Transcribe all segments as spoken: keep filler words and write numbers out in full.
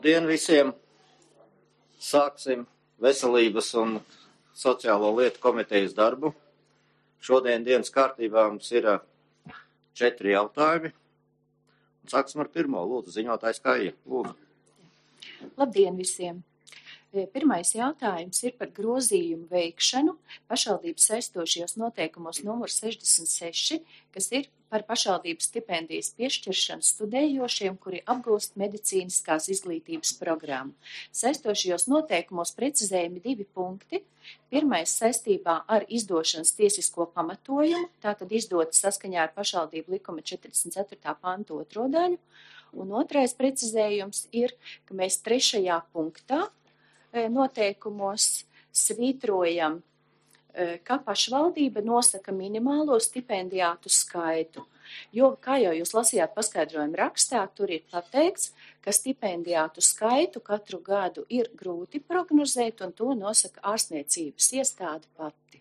Labdien visiem! Sāksim veselības un sociālo lietu komitejas darbu. Šodien dienas kārtībā mums ir četri jautājumi. Sāksim ar pirmo. Lūdzu, ziņotājs Kaija. Lūdzu. Labdien visiem! Pirmais jautājums ir par grozījumu veikšanu pašvaldības saistošajos noteikumos numur sešdesmit seši, kas ir par pašvaldības stipendijas piešķiršanu studējošiem, kuri apgūst medicīniskās izglītības programmu. Saistošajos noteikumos precizējumi divi punkti. Pirmais saistībā ar izdošanas tiesisko pamatojumu, tātad izdota saskaņā ar pašvaldību likuma četrdesmit ceturtā panta otro daļu. Un otrais precizējums ir, ka mēs trešajā punktā noteikumos svītrojam, ka pašvaldība nosaka minimālo stipendijātu skaitu. Jo, kā jau jūs lasījāt paskaidrojumu rakstā, tur ir pateikts, ka stipendijātu skaitu katru gadu ir grūti prognozēt, un to nosaka ārstniecības iestāde pati.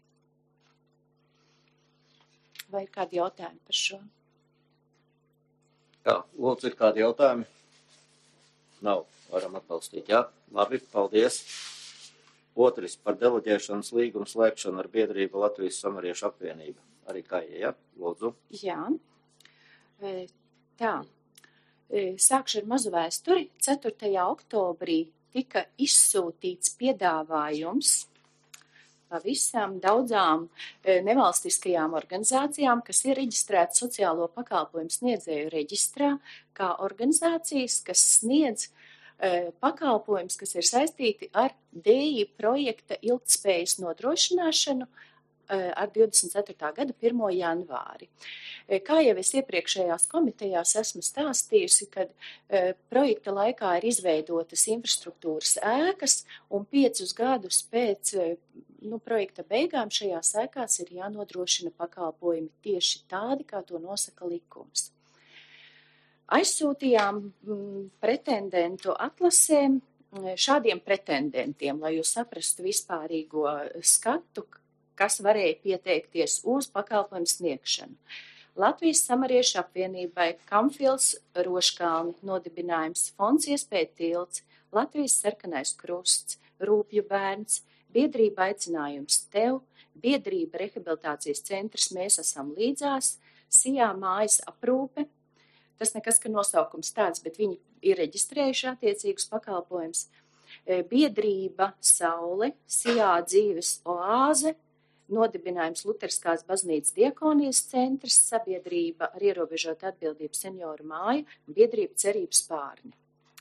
Vai ir kādi jautājumi par šo? Jā, lūdzu, ir kādi jautājumi? Nav. Varam atbalstīt, jā. Labi, paldies. Otrs par deleģēšanas līgumu slēgšanu ar biedrību Latvijas Samariešu apvienību. Arī Kaija, jā? Lūdzu. Jā. Tā. Sākšu ar mazu vēsturi. ceturtajā oktobrī tika izsūtīts piedāvājums pavisam daudzām nevalstiskajām organizācijām, kas ir reģistrētas sociālo pakalpojumu sniedzēju reģistrā, kā organizācijas, kas sniedz pakalpojums, kas ir saistīti ar D I projekta ilgtspējas nodrošināšanu ar divdesmit ceturtā gada pirmo janvāri. Kā jau es iepriekšējās komitejās esmu stāstījusi, kad projekta laikā ir izveidotas infrastruktūras ēkas un piecus gadus pēc nu, projekta beigām šajās ēkās ir jānodrošina pakalpojumi tieši tādi, kā to nosaka likums. Aizsūtījām pretendentu atlasēm šādiem pretendentiem, lai jūs saprastu vispārīgo skatu, kas varēja pieteikties uz pakalpojumu sniegšanu. Latvijas Samariešu apvienībai Kamfils Roškalni nodibinājums, Fonds Iespēja tilts, Latvijas Sarkanais krusts, Rūpju bērns, biedrība aicinājums tev, biedrība rehabilitācijas centrs Mēs esam līdzās, Sijā mājas aprūpe. Tas nekas, ka nosaukums tāds, bet viņi ir reģistrējuši attiecīgus pakalpojumus. Biedrība Saule, Sijā dzīves oāze, nodibinājums Luteriskās baznīcas diakonijas centrs, sabiedrība ar ierobežotu atbildību senioru māju, biedrība Cerības pārni.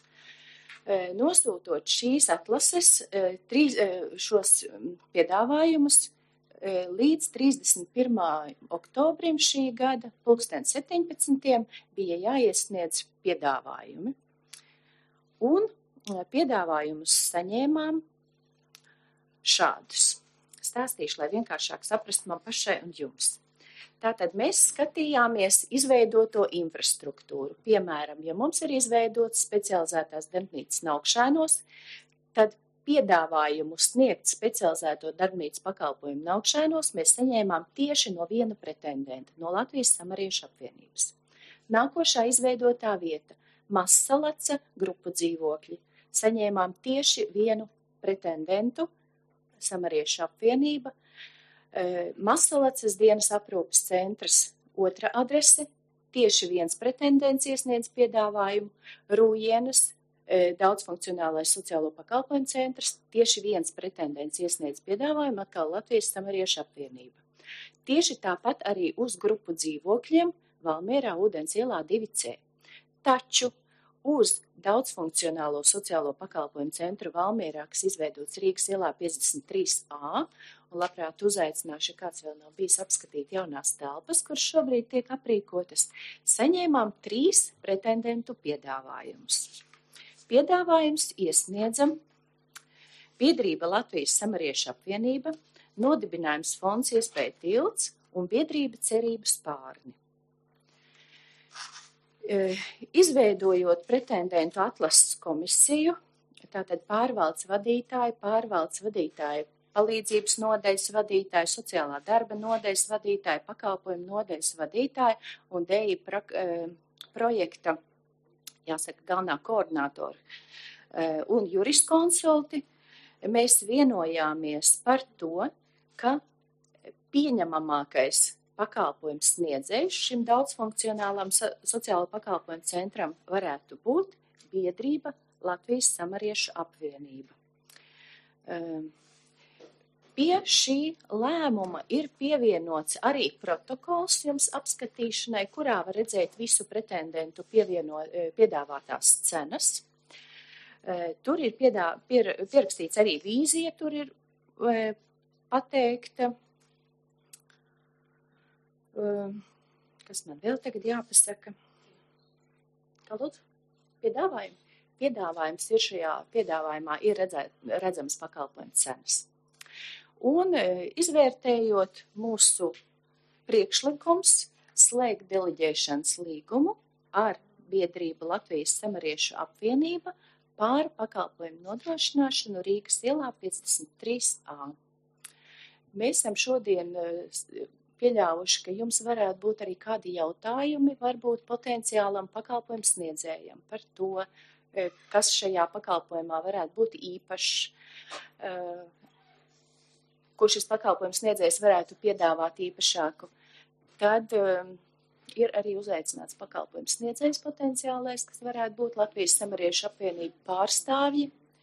Nosūtot šīs atlases, trīs, šos piedāvājumus, līdz trīsdesmit pirmā oktobrim šī gada, pulksten septiņpadsmitiem, bija jāiesniedz piedāvājumi. Un piedāvājumus saņēmām šādus. Stāstīšu, lai vienkāršāk saprastu man pašai un jums. Tātad mēs skatījāmies izveidoto infrastruktūru. Piemēram, ja mums ir izveidotas specializētās darbnīcas Naukšēnos, tad piedāvājumu sniegt specializēto darbnīcas pakalpojumu Naukšēnos mēs saņēmām tieši no viena pretendenta, no Latvijas Samariešu apvienības. Nākošā izveidotā vieta – Mazsalaca grupu dzīvokļi. Saņēmām tieši vienu pretendentu, Samariešu apvienība. Mazsalacas dienas aprūpes centrs otra adrese, tieši viens pretendents iesniedz piedāvājumu, Rūjienas daudzfunkcionālais sociālo pakalpojumu centrs, tieši viens pretendents iesniedz piedāvājumu, atkal Latvijas Samariešu apvienība. Tieši tāpat arī uz grupu dzīvokļiem Valmierā Ūdens ielā divi C. Taču uz daudzfunkcionālo sociālo pakalpojumu centru Valmierā, kas izveidots Rīgas ielā piecdesmit trīs A, un labprāt uzaicināšu, ja kāds vēl nav bijis apskatīt jaunās telpas, kuras šobrīd tiek aprīkotas, saņēmām trīs pretendentu piedāvājumus. Piedāvājums iesniedzam biedrība Latvijas Samariešu apvienība, nodibinājums Fonds Iespēja tilts un biedrība Cerības pārni. Izveidojot pretendentu atlases komisiju, tātad pārvaldes vadītāju, pārvaldes vadītāju, palīdzības nodaļas vadītāju, sociālā darba nodaļas vadītāju, pakalpojumu nodaļas vadītāju un D I pro, projekta jāsaka, galvenā koordinātora un juriskonsulti, mēs vienojāmies par to, ka pieņemamākais pakalpojums sniedzējs šim daudzfunkcionālam sociālo pakalpojumu centram varētu būt biedrība Latvijas Samariešu apvienība. Pie šī lēmuma ir pievienots arī protokols jums apskatīšanai, kurā var redzēt visu pretendentu pievieno, piedāvātās cenas. Tur ir piedā, pier, pierakstīts arī vīzija, tur ir pateikta, kas man vēl tagad jāpasaka. Kā lūdzu? Piedāvājumi? Piedāvājums ir šajā piedāvājumā ir redzēt, redzams pakalpojumu cenas. Un izvērtējot mūsu priekšlikums slēgt deleģēšanas līgumu ar biedrību Latvijas Samariešu apvienība pār pakalpojumu nodrošināšanu Rīgas ielā piecdesmit trīs A. Mēs esam šodien pieļāvuši, ka jums varētu būt arī kādi jautājumi, varbūt potenciālam pakalpojumu sniedzējam par to, kas šajā pakalpojumā varētu būt īpašs, kur šis pakalpojums sniedzējs varētu piedāvāt īpašāku. Tad um, ir arī uzaicināts pakalpojums sniedzējs potenciālais, kas varētu būt Latvijas Samariešu apvienība pārstāvji.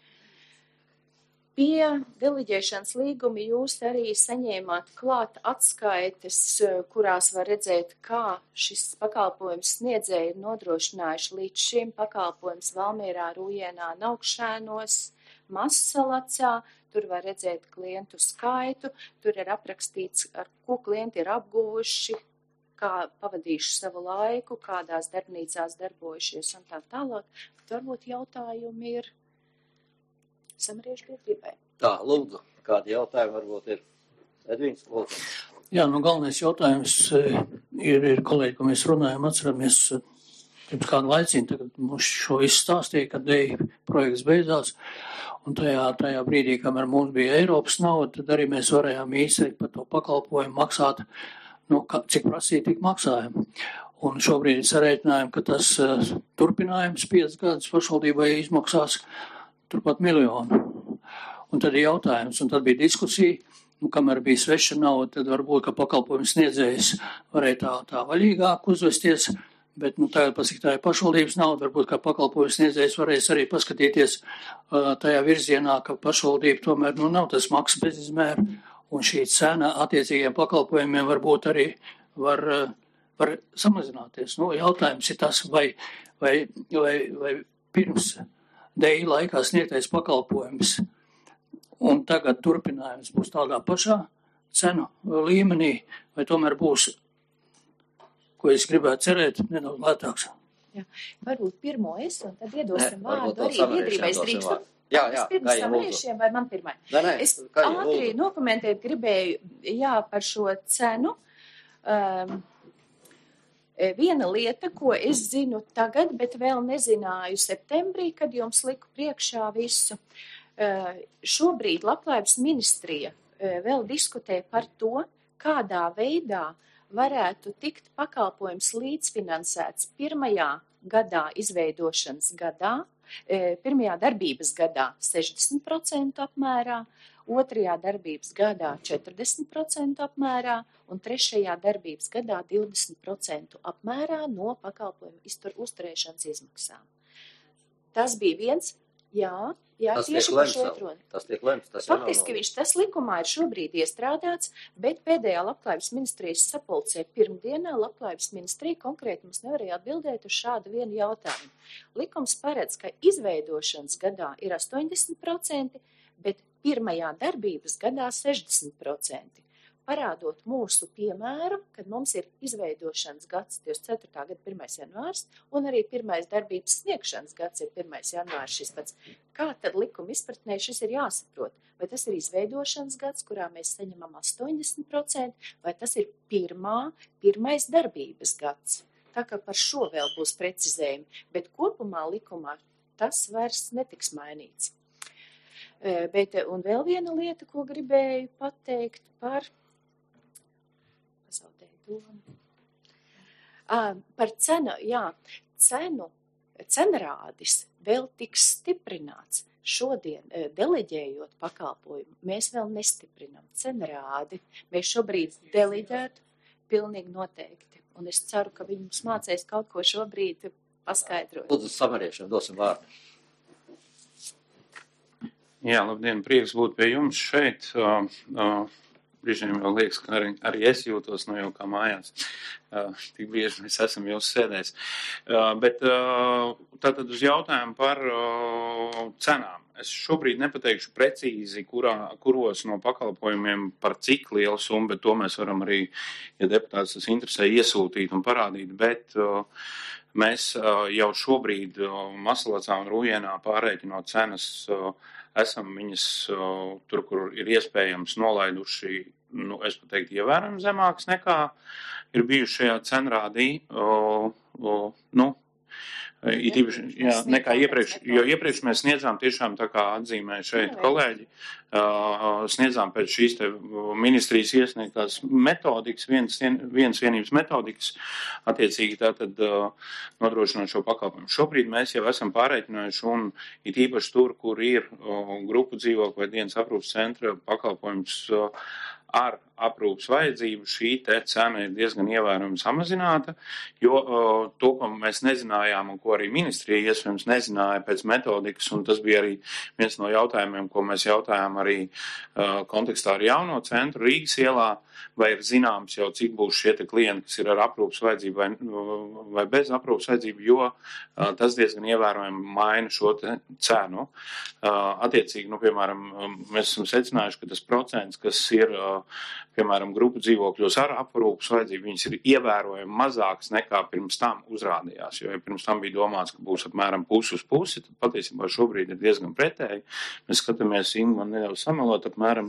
Pie deleģēšanas līguma jūs arī saņēmāt klāt atskaites, kurās var redzēt, kā šis pakalpojums sniedzēji ir nodrošinājuši līdz šim pakalpojums Valmierā, Rūjienā, Naukšēnos, Mazsalacā. Tur var redzēt klientu skaitu, tur ir aprakstīts, ar ko klienti ir apguvuši, kā pavadījuši savu laiku, kādās darbnīcās darbojušies un tā tālāk. Bet varbūt jautājumi ir Samariešu biedrībai. Tā, lūdzu, kādi jautājumi varbūt ir? Edvīns, lūdzu. Jā, nu galvenais jautājums ir, ir kolēģi, ko mēs runājam, atceramies pirms kādu laicīnu, tagad mums šo izstāstīja, kad dēļ projekts beidzās. Un tajā, tajā brīdī, kamēr mums bija Eiropas nauda, tad arī mēs varējām īsti par to pakalpojumu maksāt, nu, cik prasīja, tik maksājam. Un šobrīd sarēķinājām, ka tas uh, turpinājums piecas gadus pašvaldībai izmaksās turpat miljonu. Un tad ir jautājums, un tad bija diskusija, nu, kamēr bija sveša nauda, tad varbūt, ka pakalpojums sniedzējs varēja tā, tā vaļīgāk uzvesties. Bet, nu, tagad pasaka, tā ir pašvaldības nauda, varbūt, ka pakalpojums sniedzējs varēs arī paskatīties uh, tajā virzienā, ka pašvaldība tomēr, nu, nav tas maksas bezizmēra, un šī cena attiecīgiem pakalpojumiem varbūt arī var, uh, var samazināties. Nu, jautājums ir tas, vai, vai, vai, vai pirms dēļ laikā sniegtais pakalpojums, un tagad turpinājums būs tādā pašā cenu līmenī, vai tomēr būs, ko es gribētu cerēt, nedaudz lētāks. Jā, varbūt pirmo es, un tad iedosim ne, vārdu arī biedrībai. Es drīkstu. Jā, jā, pirms samariešiem vai man pirmai? Ne, ne, es ātri nokomentēt gribēju, jā, par šo cenu. Um, viena lieta, ko es zinu tagad, bet vēl nezināju septembrī, kad jums liku priekšā visu. Uh, šobrīd Labklājības ministrija uh, vēl diskutē par to, kādā veidā varētu tikt pakalpojums līdzfinansēts pirmajā gadā izveidošanas gadā, pirmajā darbības gadā sešdesmit procenti apmērā, otrajā darbības gadā četrdesmit procenti apmērā un trešajā darbības gadā divdesmit procenti apmērā no pakalpojumu uzturēšanas izmaksām. Tas bija viens, jā, jā tas tieši par šo atrunu. Tas tiek lemts, tas Faktiski viņš tas likumā ir šobrīd iestrādāts, bet pēdējā Labklājības ministrijas sapulcē pirmdienā Labklājības ministrija konkrēti mums nevarēja atbildēt uz šādu vienu jautājumu. Likums paredz, ka izveidošanas gadā ir astoņdesmit procenti, bet pirmajā darbības gadā sešdesmit procenti. Parādot mūsu piemēru, kad mums ir izveidošanas gads divdesmit ceturtā gada pirmais janvārs un arī pirmais darbības sniegšanas gads ir pirmais janvārs šis pats. Kā tad likuma izpratnē šis ir jāsaprot? Vai tas ir izveidošanas gads, kurā mēs saņemam astoņdesmit procenti, vai tas ir pirmā, pirmais darbības gads? Tā kā par šo vēl būs precizējumi, bet kopumā likumā tas vairs netiks mainīts. Bet, un vēl viena lieta, ko gribēju pateikt par... À, par cenu, jā, cenu, cenrādis vēl tiks stiprināts. Šodien, deleģējot pakalpojumu, mēs vēl nestiprinam. Cena rādi. Mēs šobrīd deleģētu pilnīgi noteikti. Un es ceru, ka viņi mums mācēs kaut ko šobrīd paskaidrot. Lūdzu, samariešiem dosim vārdu. Jā, labdien, prieks būt pie jums šeit. Uh, uh, Brīžiem jau liekas, ka arī, arī es jūtos no jau kā mājās. Uh, tik bieži mēs esam jau sēdēs. Uh, bet uh, tātad uz jautājumu par uh, cenām. Es šobrīd nepateikšu precīzi, kurā, kuros no pakalpojumiem par cik lielu summu, bet to mēs varam arī, ja deputāts tas interesē, iesūtīt un parādīt. Bet uh, mēs uh, jau šobrīd uh, Masalacā un Rūjienā pārreikinot cenas uh, esam viņas uh, tur, kur ir iespējams nolaiduši, nu, es pateiktu, ievērojami zemāks nekā ir bijuši šajā cenrādī, uh, uh, nu, it īpaši, jā, nekā iepriekš, jo iepriekš mēs sniedzām tiešām tā kā atzīmē šeit kolēģi, uh, sniedzām pēc šīs te ministrijas iesniegtās metodikas, viens, viens vienības metodikas, attiecīgi tātad uh, nodrošināt šo pakalpojumu. Šobrīd mēs jau esam pārreikinājuši un it īpaši tur, kur ir uh, grupu dzīvokļu vai dienas aprūpas centra pakalpojums uh, ar aprūpas vajadzību, šī te cena ir diezgan ievērojami samazināta, jo uh, to, ko mēs nezinājām un ko arī ministrija iespējams nezināja pēc metodikas, un tas bija arī viens no jautājumiem, ko mēs jautājām arī uh, kontekstā ar jauno centru Rīgas ielā, vai ir zināms jau, cik būs šie te klienti, kas ir ar aprūpas vajadzību vai, vai bez aprūpas vajadzību, jo uh, tas diezgan ievērojami maina šo te cenu. Uh, attiecīgi, nu, piemēram, mēs esam secinājuši, ka tas procents, kas ir uh, piemēram, grupu dzīvokļos ar aprūpas vajadzību, viņas ir ievērojami mazākas nekā pirms tam uzrādījās, jo ja pirms tam bija domāts, ka būs apmēram pusi uz pusi, tad patiesībā šobrīd ir diezgan pretēji. Mēs skatāmies, Inga man nedaudz samelot, apmēram,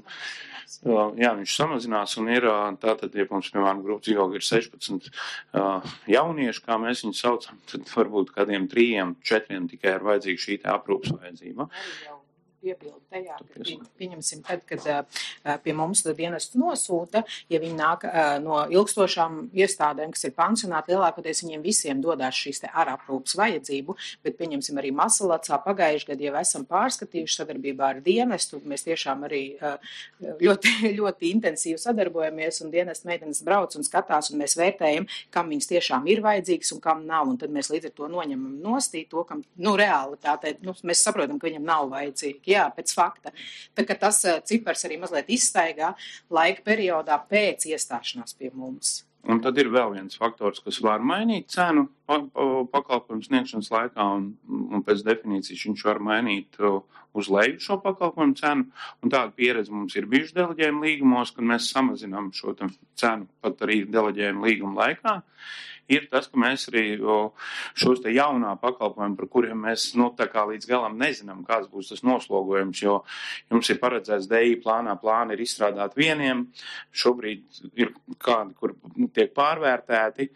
jā, viņš samazinās un ir tātad, ja mums, piemēram, grupu dzīvokļi ir sešpadsmit jaunieši, kā mēs viņus saucam, tad varbūt kādiem trījiem, četriem tikai ir vajadzīga šī tā aprūpas vajadzība. Piebildu tajā, ka pieņemsim tad, kad uh, pie mums dienestu nosūta, ja viņi nāk uh, no ilgstošām iestādēm, kas ir pansionāti, lielākoties viņiem visiem dodās šīs te ar aprūpas vajadzību, bet pieņemsim arī Masalacā pagājuši gadu jau esam pārskatījuši sadarbībā ar dienestu, mēs tiešām arī uh, ļoti, ļoti intensīvi sadarbojamies un dienestu meitenes brauc un skatās un mēs vērtējam, kam viņas tiešām ir vajadzīgs un kam nav, un tad mēs līdz ar to noņemam nostī to, kam, nu, reāli tātad, nu, mēs saprotam, ka viņam nav vajadzīgi. Jā, pēc fakta. Tā kā tas cipars arī mazliet izstaigā laika periodā pēc iestāšanās pie mums. Un tad ir vēl viens faktors, kas var mainīt cenu pakalpojumu sniegšanas laikā, un, un pēc definīcijas viņš var mainīt uz leju šo pakalpojumu cenu, un tāda pieredze mums ir bijuši deleģējuma līgumos, kad mēs samazinām šo cenu pat arī deleģējuma līguma laikā. Ir tas, ka mēs arī šos te jaunā pakalpojumu, par kuriem mēs, nu, tā kā līdz galam nezinām, kāds būs tas noslogojums, jo jums ir paredzēts D I plānā, plāni ir izstrādāti vieniem, šobrīd ir kādi, kur tiek pārvērtēti,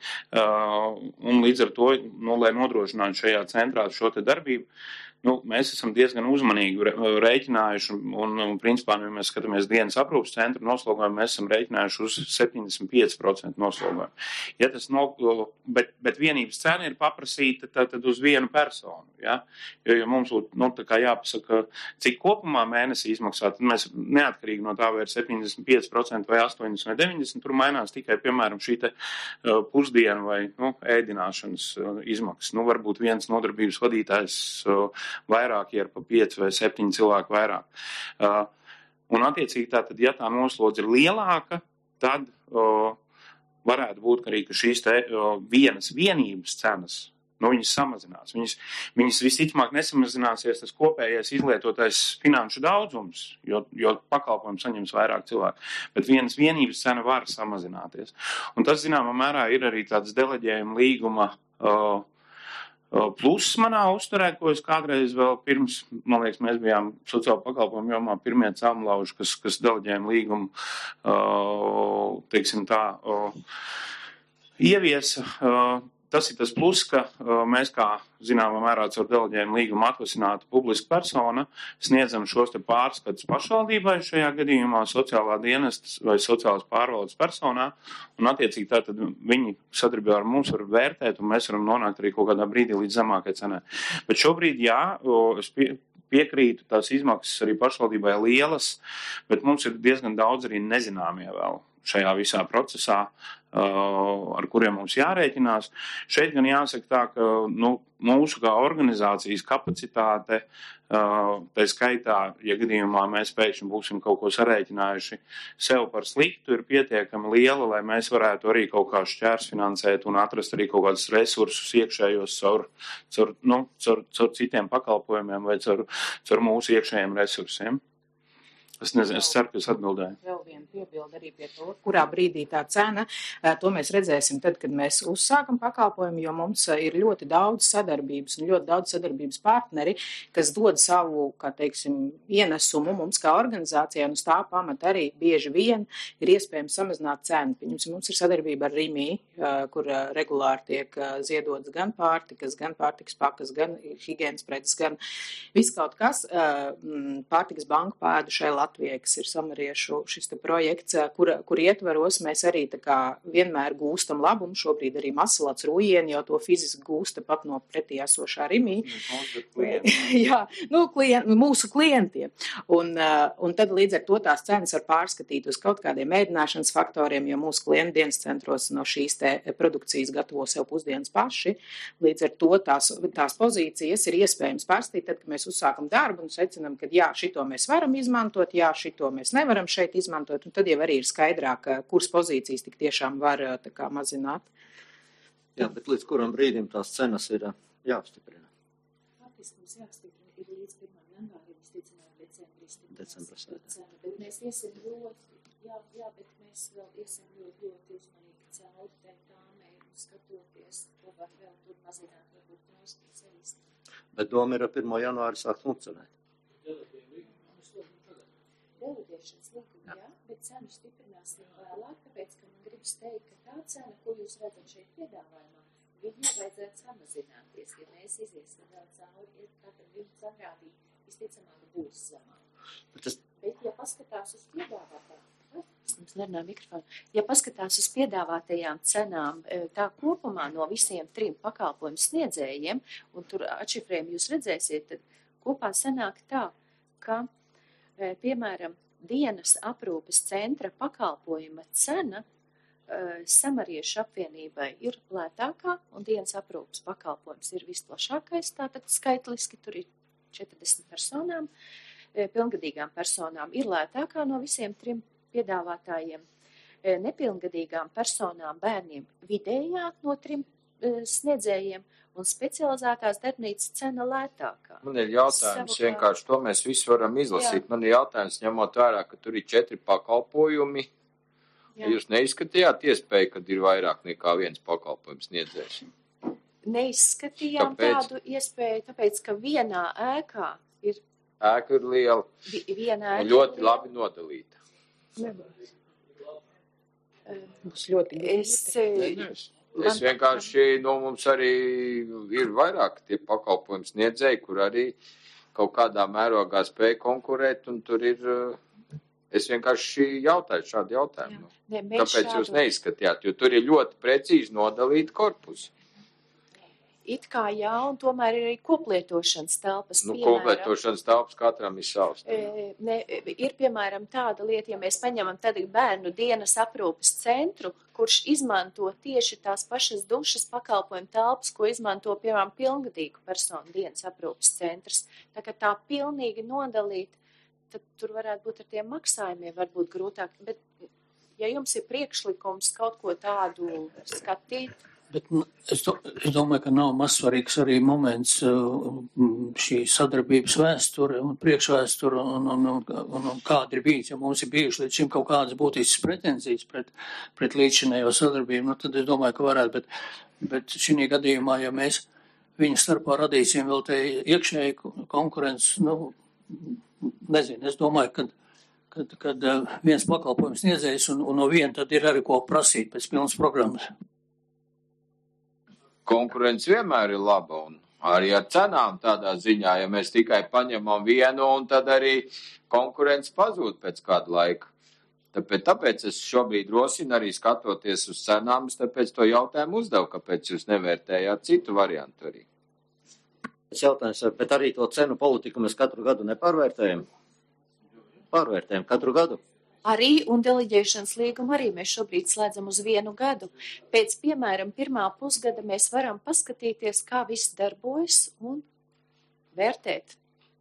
un līdz ar to, nu, lai nodrošinātu šajā centrā šo te darbību, nu, mēs esam diezgan uzmanīgi rēķinājuši, un, un principā, ja mēs skatāmies dienas aprūpas centru noslogojumu, mēs esam rēķinājuši uz septiņdesmit pieci procenti noslogojumu. Ja tas no, bet, bet vienības cena ir paprasīta tad uz vienu personu, ja? Jo, ja mums būtu, nu, tā kā jāpasaka, cik kopumā mēnesī izmaksā, tad mēs neatkarīgi no tā, vai ir septiņdesmit pieci procenti vai astoņdesmit vai deviņdesmit, tur mainās tikai, piemēram, šī te uh, pusdienu vai, nu, ēdināšanas uh, izmaksas. Nu, varbūt viens nodarbības vadītājs uh, vairāk, ja ir pa pieci vai septiņi cilvēki vairāk. Uh, un attiecīgi tātad, ja tā noslodze ir lielāka, tad uh, varētu būt arī, ka šīs te uh, vienas vienības cenas, nu, viņas samazinās. Viņas, viņas visticamāk nesamazināsies tas kopējais izlietotais finanšu daudzums, jo, jo pakalpojums saņems vairāk cilvēku. Bet vienas vienības cena var samazināties. Un tas, zināmā mērā, ir arī tāds deleģējuma līguma uh, Plus manā uzturē, ko es kādreiz vēl pirms, man liekas, mēs bijām sociāla pakalpojumu jomā pirmie cēmlauži, kas, kas deleģējuma līgumu, teiksim tā, ieviesa. tas ir tas plus, ka mēs kā zināmā mērā caur deleģējumu līgumu atvasināta publiska persona sniedzam šos te pārskatus pašvaldībai šajā gadījumā sociālā dienesta vai sociālās pārvaldes personā, un attiecīgi tātad viņi sadarbībā ar mums var vērtēt, un mēs varam nonākt arī kaut kādā brīdī līdz zemākai cenai. Bet šobrīd, jā, es pie, piekrītu, tās izmaksas arī pašvaldībai lielas, bet mums ir diezgan daudz arī nezināmie vēl šajā visā procesā, ar kuriem mums jārēķinās. Šeit gan jāsaka tā, ka nu, mūsu kā organizācijas kapacitāte, tā skaitā, ja gadījumā mēs pēkšņi būsim kaut ko sarēķinājuši sev par sliktu, ir pietiekami liela, lai mēs varētu arī kaut kā šķērsfinansēt un atrast arī kaut kādus resursus iekšējos caur, caur, nu, caur, caur citiem pakalpojumiem vai caur, caur mūsu iekšējiem resursiem. Es nezinu, es ceru, ka es atbildēju. Vēl viena piebilda arī pie to, kurā brīdī tā cena, to mēs redzēsim tad, kad mēs uzsākam pakalpojumu, jo mums ir ļoti daudz sadarbības un ļoti daudz sadarbības partneri, kas dod savu, kā teiksim, ienesumu mums kā organizācijā, un uz tā pamata arī bieži vien ir iespējams samazināt cenu. Pieņemsim, mums ir sadarbība ar Rimī, kur regulāri tiek ziedots gan pārtikas, gan pārtikas pakas, gan higienas preces, gan viss kaut kas. Pārtikas banku pēdu šai Latvijai, kas ir samariešu šis te projekts, kur, kur ietvaros mēs arī tā kā vienmēr gūstam labumu. Šobrīd arī Masalats Rujieni jau to fiziski gūsta pat no pretī esošā Rimī. Jā, nu, klien, mūsu klientiem. Un, un tad līdz ar to tās cenas var pārskatīt uz kaut kādiem ēdināšanas faktoriem, jo mūsu klientu dienas centros no šīs te produkcijas gatavo sev pusdienas paši. Līdz ar to tās, tās pozīcijas ir iespējams pārskatīt, tad, kad mēs uzsākam darbu un secinam, ka jā, šito mēs varam izmantot, jā, šito mēs nevaram šeit izmantot, un tad jau arī ir skaidrāk, kuras pozīcijas tik tiešām var tā kā mazināt. Jā, bet līdz kuram brīdim tās cenas ir jāapstiprina? Faktiski mums jāapstiprina ir līdz pirmajam janvārim, visticamāk, decembris. Decembris, jā. Bet mēs iesim ļoti, jā, jā, bet mēs vēl iesim ļoti, ļoti uzmanīgi cauri tai tāmei un skatoties, ko var vēl tur mazināt, varbūt tās speciālisti. Bet doma ir ar pirmo janvāri sākt funkcionēt. Deleģēšanas līguma, jā, bet cenu stiprināsim vēlāk, tāpēc, ka man gribas teikt, ka tā cena, ko jūs redzat šeit piedāvājumā, viņu vajadzētu samazināties, ja mēs iziesim vēl cauri, tātad viņu cenrādī visticamāk būs zemāk. Bet, es... bet ja paskatās uz piedāvātājām, es jums nerunāju mikrofonu, ja paskatās uz piedāvātajām cenām, tā kopumā no visiem trim pakalpojumu sniedzējiem, un tur atšifrējumi jūs redzēsiet, tad kopā sanāk tā, ka piemēram, dienas aprūpes centra pakalpojuma cena uh, Samariešu apvienībai ir lētākā, un dienas aprūpes pakalpojums ir visplašākais, tātad skaitliski tur ir četrdesmit personām, uh, pilngadīgām personām ir lētākā no visiem trim piedāvātājiem, uh, nepilngadīgām personām bērniem vidējā no trim uh, sniedzējiem, un specializētās darbnīcas cena lētākā. Man ir jautājums, Savukārt... vienkārši to mēs visu varam izlasīt. Jā. Man ir jautājums, ņemot vērā, ka tur ir četri pakalpojumi. Jā. Jūs neizskatījāt iespēju, kad ir vairāk nekā viens pakalpojums sniedzējs? Neizskatījām Kāpēc? Tādu iespēju, tāpēc, ka vienā ēkā ir... Ēka ir liela vi, viena ēka un ļoti labi nodalīta. Nebūs. Būs ļoti es... Nebūs. Es vienkārši, no mums arī ir vairāk tie pakalpojumi sniedzēji, kur arī kaut kādā mērogā spēja konkurēt, un tur ir, es vienkārši jautāju šādu jautājumu. Ne, Kāpēc šādu... jūs neizskatījāt, jo tur ir ļoti precīzi nodalīti korpusi. It kā jā, un tomēr ir arī koplietošanas telpas. Nu, piemēram, koplietošanas telpas katram ir savs. E, ne, ir, piemēram, tāda lieta, ja mēs paņemam tad bērnu dienas aprūpes centru, kurš izmanto tieši tās pašas dušas pakalpojumu telpas, ko izmanto, piemēram, pilngadīgu personu dienas aprūpes centrs. Tā kā tā pilnīgi nodalīt, tad tur varētu būt ar tiem maksājumiem, varbūt grūtāk. Bet, ja jums ir priekšlikums kaut ko tādu skatīt, Bet es, do, es domāju, ka nav mazsvarīgs arī moments šī sadarbības vēsture un priekšvēsture un, un, un, un, un kāda ir bijis. Ja mums ir bijuši līdz šim kaut kādas būtiskas pretenzijas pret, pret līdzšinējo sadarbību, nu tad es domāju, ka varētu. Bet, bet šī gadījumā, ja mēs viņu starpā radīsim vēl te iekšēji konkurences, nu, nezinu, es domāju, ka kad, kad viens pakalpojums sniedzējs un, un no viena tad ir arī ko prasīt pēc pilnas programmas. konkurence vienmēr ir laba un arī ar cenām tādā ziņā, ja mēs tikai paņemam vienu un tad arī konkurence pazūd pēc kāda laika. Tāpēc, tāpēc es šobrīd rosinu arī skatoties uz cenām, tāpēc to jautājumu uzdevu, kāpēc jūs nevērtējāt citu variantu arī. Es jautājums, bet arī to cenu politiku mēs katru gadu nepārvērtējam? Pārvērtējam katru gadu? Arī un deleģēšanas līgumu arī mēs šobrīd slēdzam uz vienu gadu. Pēc, piemēram, pirmā pusgada mēs varam paskatīties, kā viss darbojas un vērtēt.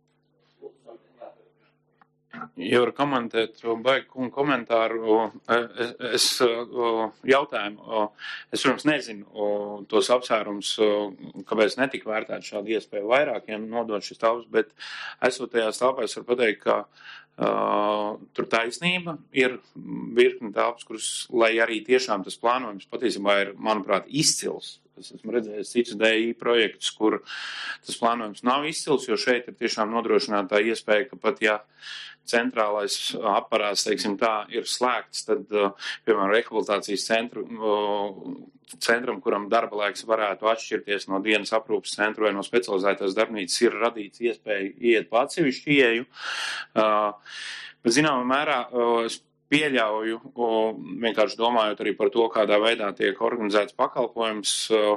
Ja var komentēt, baigi komentāru, es, es jautājumu, es, protams, nezinu tos apsvērums, kāpēc netika vērtēt šādu iespēju vairākiem nodot šis telpas, bet esot tajās telpās var pateikt, ka uh, tur taisnība ir virkni telpas, kuras, lai arī tiešām tas plānojums patiesībā ir, manuprāt, izcils. Es esmu redzējis citus D I projektus, kur tas plānojums nav izcils, jo šeit ir tiešām nodrošināta tā iespēja, ka pat ja centrālais aparāts, teiksim tā, ir slēgts, tad, piemēram, rehabilitācijas centru, centram, kuram darba laiks varētu atšķirties no dienas aprūpas centru vai no specializētās darbnīcas, ir radīts iespēja iet pa atsevišķu ieeju. Bet, zināmā mērā, es pieļauju, vienkārši domājot arī par to, kādā veidā tiek organizēts pakalpojums.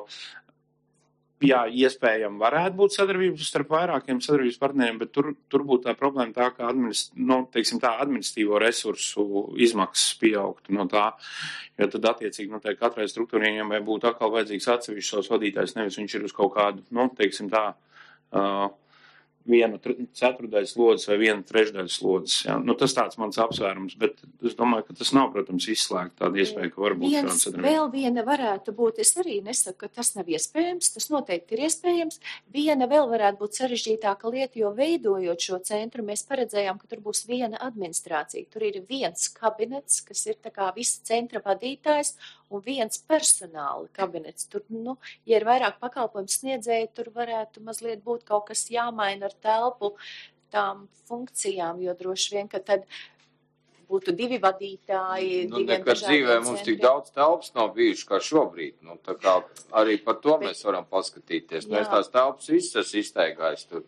Jā, iespējami varētu būt sadarbības starp vairākiem sadarbības partneriem, bet tur, tur būtu tā problēma tā, ka administ, nu, teiksim, tā administratīvo resursu izmaksas pieaugtu no tā, jo tad attiecīgi, nu, tai katrai struktūrai vai būtu atkal vajadzīgs atsevišķs savs vadītājs, nevis viņš ir uz kaut kādu, nu, teiksim tā, uh, vienu ceturdaļas slodzes vai vienu trešdaļas slodzes. Ja? Nu, tas tāds mans apsvērums, bet es domāju, ka tas nav, protams, izslēgt tāda iespēja, ka var būt šāda sadarbība. Vēl viena varētu būt, es arī nesaku, ka tas nav iespējams, tas noteikti ir iespējams. Viena vēl varētu būt sarežģītāka lieta, jo veidojot šo centru, mēs paredzējām, ka tur būs viena administrācija. Tur ir viens kabinets, kas ir tā kā visa centra vadītājs, un viens personāla kabinets. Tur, nu, ja ir vairāk pakalpojumu sniedzēji, tur varētu mazliet būt kaut kas jāmaina ar telpu tām funkcijām, jo droši vien, ka tad būtu divi vadītāji, nu, diviem nekad dzīvē mums tik daudz telpas nav bijuši kā šobrīd. Nu, tā kā arī par to Bet, mēs varam paskatīties. Nu, es tās telpas visas izteigājis tur.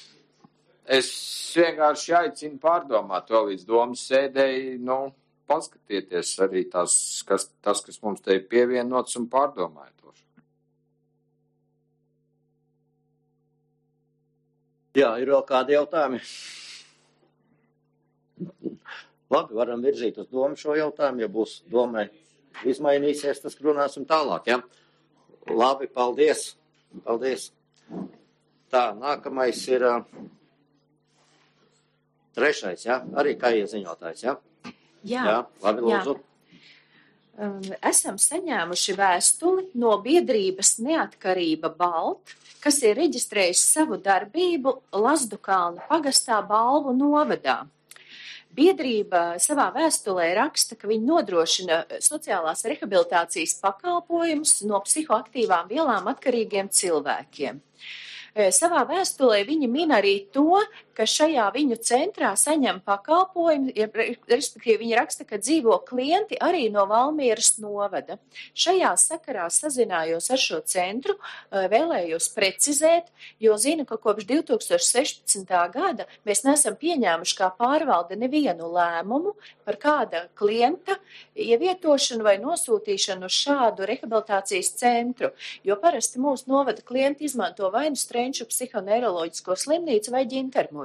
Es vienkārši aicinu pārdomāt vēl līdz domas sēdēji, nu, paskatieties arī tās, kas, tas, kas mums te ir pievienots un pārdomājiet to. Jā, ir vēl kādi jautājumi? Labi, varam virzīt uz domu šo jautājumu, ja būs domai izmainīsies, tas runāsim tālāk, ja? Labi, paldies. Paldies. Tā, nākamais ir uh, trešais, ja? Arī kā ieziņotājs, ja? Jā, jā, labi, lūdzu. Jā. Esam saņēmuši vēstuli no biedrības Neatkarība Balt, kas ir reģistrējusi savu darbību Lazdukalna pagastā Balvu novadā. Biedrība savā vēstulē raksta, ka viņi nodrošina sociālās rehabilitācijas pakalpojumus no psihoaktīvām vielām atkarīgiem cilvēkiem. Savā vēstulē viņi min arī to, ka šajā viņu centrā saņem pakalpojumu, respektīvi viņi raksta, ka dzīvo klienti arī no Valmieras novada. Šajā sakarā sazinājos ar šo centru, vēlējos precizēt, jo zinu, ka kopš divi tūkstoši sešpadsmitā gada mēs neesam pieņēmuši kā pārvalde nevienu lēmumu par kāda klienta ievietošanu vai nosūtīšanu uz šādu rehabilitācijas centru, jo parasti mūsu novada klienti izmanto vai nu Strenču psihoneiroloģisko slimnīcu vai Ģintermuižu.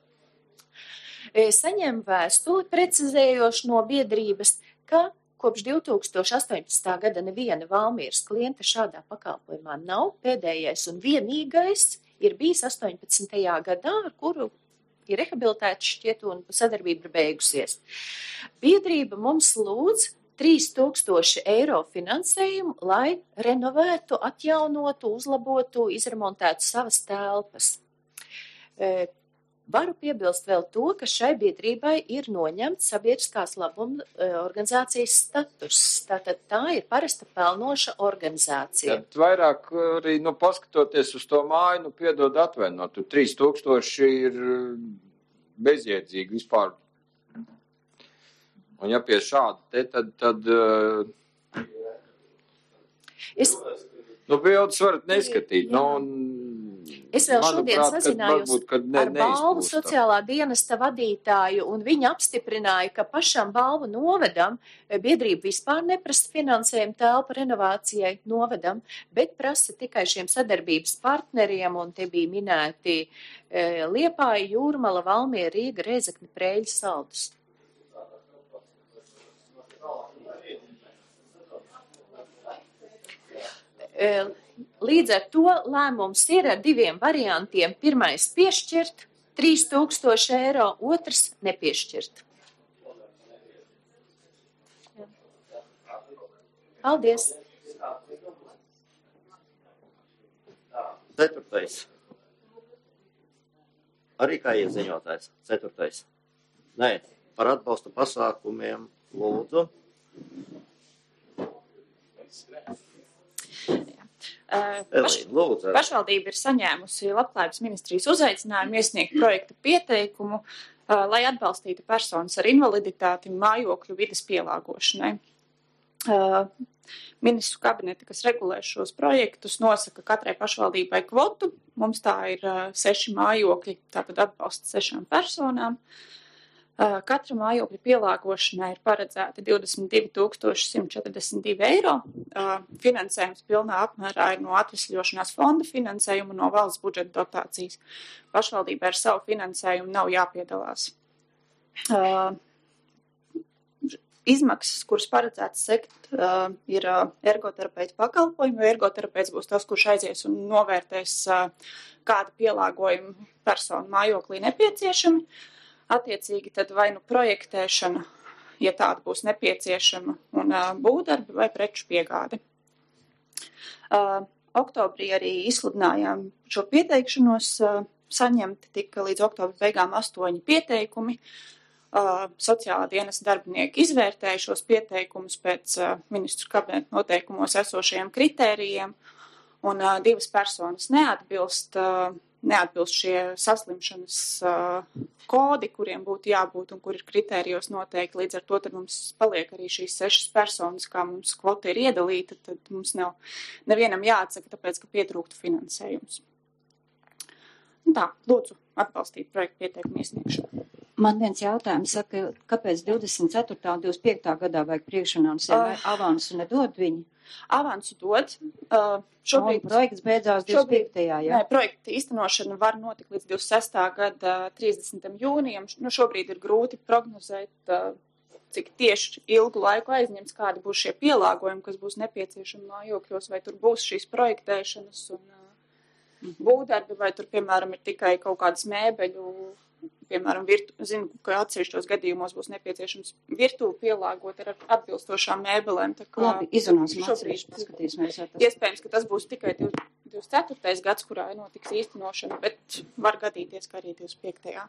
Saņem vēstuli precizējoši no biedrības, ka kopš divi tūkstoši astoņpadsmitā gada neviena Valmieras klienta šādā pakalpojumā nav. Pēdējais un vienīgais ir bijis astoņpadsmitajā gadā, ar kuru ir rehabilitēts šķiet un sadarbība ir beigusies. Biedrība mums lūdz trīs tūkstoši eiro finansējumu, lai renovētu, atjaunotu, uzlabotu, izremontētu savas telpas. E, varu piebilst vēl to, ka šai biedrībai ir noņemts sabiedriskās labuma organizācijas status. Tātad tā ir parasta pelnoša organizācija. Tad vairāk arī, nu, paskatoties uz to māju, nu, piedod atvainot, tur trīs tūkstoši ir bezjēdzīgi vispār. Un ja pie šāda te, tad, tad uh, es, Nu, bildes varat neskatīt. Jā. Nu, Es vēl šodien manuprāt, kad sazinājos varbūt, kad ne, ar balvu neizplūst tā. sociālā dienesta vadītāju, un viņa apstiprināja, ka pašam balvu novedam biedrība vispār neprasa finansējumu telpu renovācijai novedam, bet prasa tikai šiem sadarbības partneriem, un te bija minēti e, Liepāja, Jūrmala, Valmiera, Rīga, Rēzekne, Prēļi, Saldus. Līdz ar to lēmums ir ar diviem variantiem. Pirmais piešķirt trīs tūkstoši eiro, otrs nepiešķirt. Paldies! Ceturtais. Arī kā ieziņotājs. Ceturtais. Nē, par atbalsta pasākumiem lūdzu. Elīna, lūdzu. Pašvaldība ir saņēmusi Labklājības ministrijas uzaicinājumu iesniegt projekta pieteikumu, lai atbalstītu personas ar invaliditāti mājokļu vides pielāgošanai. Ministru kabineta, kas regulē šos projektus, nosaka katrai pašvaldībai kvotu. Mums tā ir seši mājokļi, tātad atbalsta sešām personām. Katra mājokļa pielāgošanai ir paredzēta divdesmit divi tūkstoši simt četrdesmit divi eiro. Finansējums pilnā apmērā ir no atvesļošanās fonda finansējuma no valsts budžeta dotācijas. Pašvaldībai ar savu finansējumu nav jāpiedalās. Izmaksas, kuras paredzētas sekt, ir ergoterapeita pakalpojumi, jo ergoterapeits būs tas, kurš aizies un novērtēs, kāda pielāgojuma personu mājoklī nepieciešami. Attiecīgi tad vai nu projektēšana, ja tāda būs nepieciešama, un uh, būvdarbi vai preču piegāde. Uh, oktobrī arī izsludinājām šo pieteikšanos uh, saņemt, tika līdz oktobra beigām astoņi pieteikumi. Uh, sociālā dienas darbinieki izvērtēja šos pieteikumus pēc uh, ministru kabineta noteikumos esošajiem kritērijiem, un uh, divas personas neatbilst uh, neatbilst šie saslimšanas uh, kodi, kuriem būtu jābūt un kur ir kritērijos noteikti. Līdz ar to tad mums paliek arī šīs sešas personas, kā mums kvota ir iedalīta, tad mums nav nevienam jāatsaka, tāpēc, ka pietrūktu finansējums. Un tā, lūdzu, atbalstīt projektu pieteikumu iesniegšanu. Man viens jautājums saka, kāpēc divdesmit ceturtā un divdesmit piektā gadā vajag priekšfinansējumu vai avansu nedod viņi? Avansu dod. Uh, šobrīd un projekts beidzās divdesmit piektajā jā? Nē, projekta īstenošana var notikt līdz divdesmit sestā gada trīsdesmitajam jūnijam. Nu, šobrīd ir grūti prognozēt, uh, cik tieši ilgu laiku aizņems, kādi būs šie pielāgojumi, kas būs nepieciešami mājokļos, vai tur būs šīs projektēšanas un uh, būvdarbi, vai tur, piemēram, ir tikai kaut kādas mēbeļu, piemēram, virtu, zinu, ka atsevišķos gadījumos būs nepieciešams virtuvi pielāgot ar atbilstošām mēbelēm. Tā kā Labi, izrunāsim atsevišķi, paskatīsimies. Tas... Iespējams, ka tas būs tikai divdesmit ceturtais gads, kurā notiks īstenošana, bet var gadīties, ka arī divdesmit piektajā.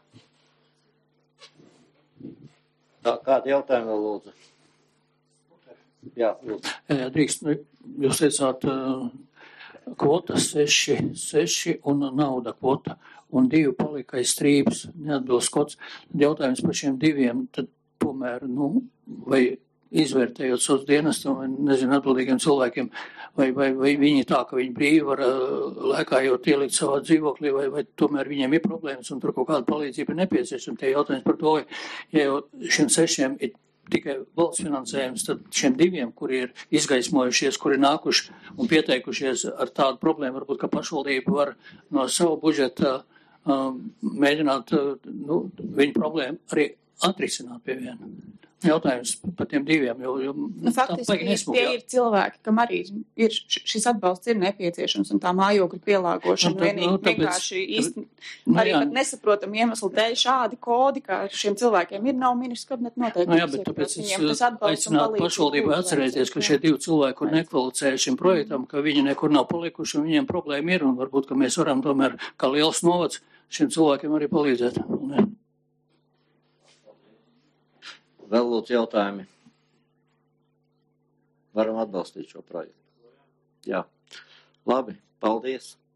Tā, kādi jautājumi vēl lūdzu? Jā, lūdzu. Jā, drīkst, jūs teicāt kvota seši, seši un nauda kvota. Un divi palika aiz strības, neatbilst kods. Jautājums par šiem diviem, tad tomēr, nu, vai izvērtējot savus dienestus, vai, nezinu, atbildīgiem cilvēkiem, vai, vai, vai viņi tā, ka viņi brīvi var uh, lēkājot ielikt savā dzīvoklī, vai, vai tomēr viņiem ir problēmas un tur kaut kāda palīdzība ir nepieciešama. Tie jautājums par to, vai, ja jau šiem sešiem ir tikai valsts finansējums, tad šiem diviem, kuri ir izgaismojušies, kuri nākuši un pieteikušies ar tādu problēmu, varbūt, ka pašvaldība var no savu budžeta mēģināt nu, viņu problēmu arī atrisināt pie viena. Jautājums par tiem diviem, jo, jo nu, faktiski tie ir cilvēki, kam arī ir, šis atbalsts ir nepieciešams un tā mājokļa pielāgošana nu, vienīgi nu, vienkārši īsti nu, arī jā. Pat nesaprotam iemeslu dēļ šādi kodi, ka šiem cilvēkiem ir nav ministrs kabineta noteikums. Nu, jā, bet tāpēc es aicinātu pašvaldību atcerēties, ka šie divi cilvēki, kur nekvalificēja šim projektam, ka viņi nekur nav palikuši un viņiem problēma ir un varbūt, ka mēs varam tomēr, kā liels novads, šiem cilvēkiem arī palīdzēt. Un, vēl lūdzu jautājumi. Varam atbalstīt šo projektu. Jā. Labi, paldies.